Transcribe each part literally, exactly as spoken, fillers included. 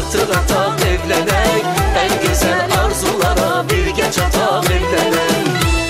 artık atak evlenek. En güzel arzulara bir geç atak evlenek.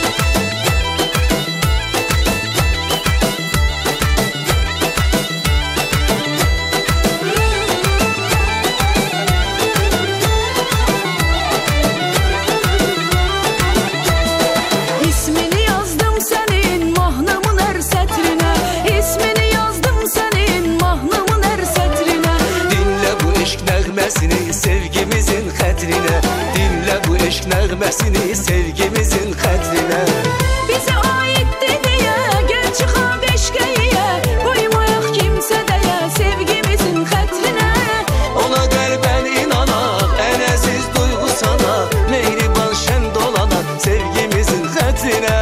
İsmini yazdım senin mahnımın her setrine. İsmini yazdım senin mahnımın her setrine. Dinle bu eşk nəğməsini sevgimizin xətrine. Dinle bu eşk nəğməsini sevgimizin xətrine. Bize aittir diye gel çıxaq eşqəyə. Qoymayaq kimsədəyə sevgimizin xətrine. Ona qəlbən inanaq, ən əziz duyğu sana. Mehriban şən dolanaq sevgimizin xətrine.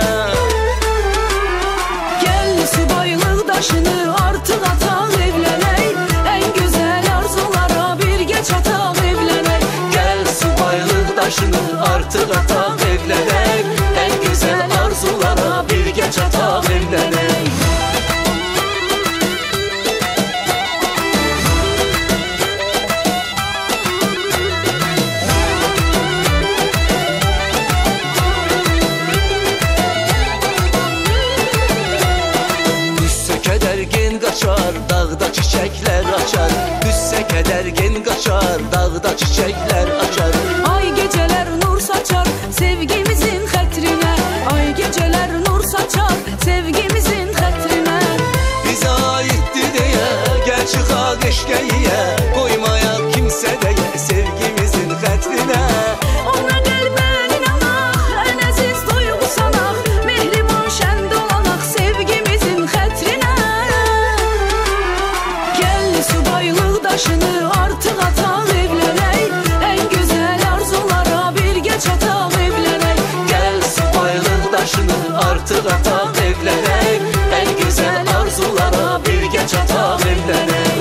Gel subaylıq daşını artıq ataq evlənək. En güzel arzulara bir geç ataq evlənək. Gel subaylıq daşını artıq ataq evlənek. En güzel arzulara bir geç ataq evlənek. Düşsə kədər gen qaçar, dağda çiçəklər açar. Düşsə kədər gen qaçar, dağda çiçəklər açar. Ay geceler nur saçar sevgimizin xətrine. Ay geceler nur saçar sevgimizin xətrine. Bizə aiddir deyə, gəl çıxaq eşqəyə. Qoymayaq kimsədəyə sevgimizin xətrinə. Ona qəlbən inanaq, ən əziz duyğu sanaq. Mehriban şən dolanaq sevgimizin xətrinə. Gəl subaylıq daşını artıq ataq evlənək. En güzel arzulara bir geç ataq evlənək. Gəl subaylıq daşını artıq ataq evlənək. En güzel arzulara bir geç ataq evlənək.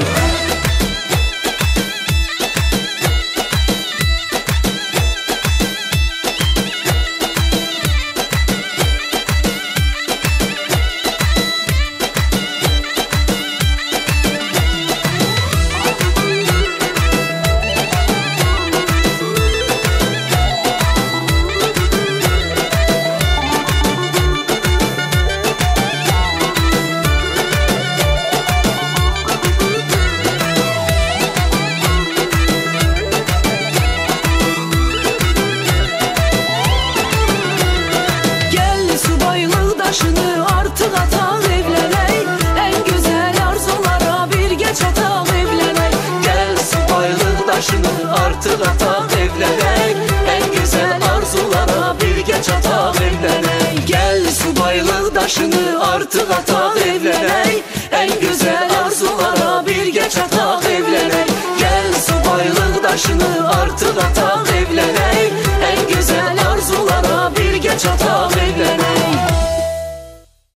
Gel subaylıq daşını artıq ataq evlənək. En güzel arzulara bir geç ataq evlənək. Gəl subaylıq daşını artıq ataq evlənək. En güzel arzulara bir geç ataq evlənək. Gəl subaylıq daşını artıq ataq evlənək. En güzel arzulara bir geç ataq evlənək. Gəl subaylıq daşını artıq ataq evlənək. En güzel arzulara bir geç ataq evlənək.